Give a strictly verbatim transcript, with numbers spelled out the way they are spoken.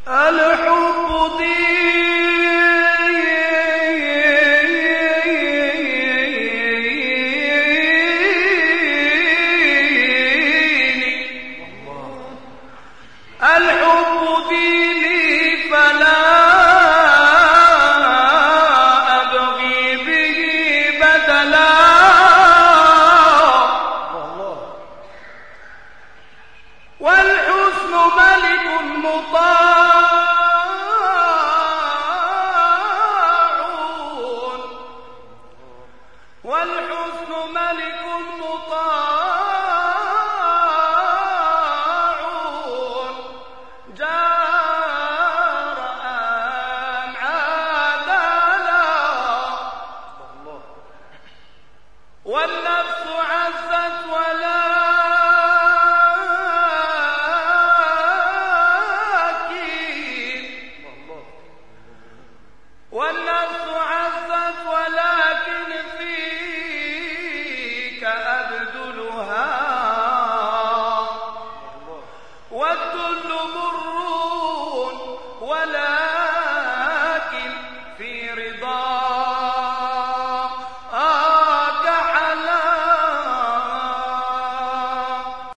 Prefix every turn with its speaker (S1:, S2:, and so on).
S1: الحب ديني الحب ديني فلا أبغي به بدلا والحسن ملك مطاع والحسن ملك مطاع جار أم عدلا والنفس عزت ولكن والنفس عزت ولكن فيك أبدلها والذل مر ولكن في رضاك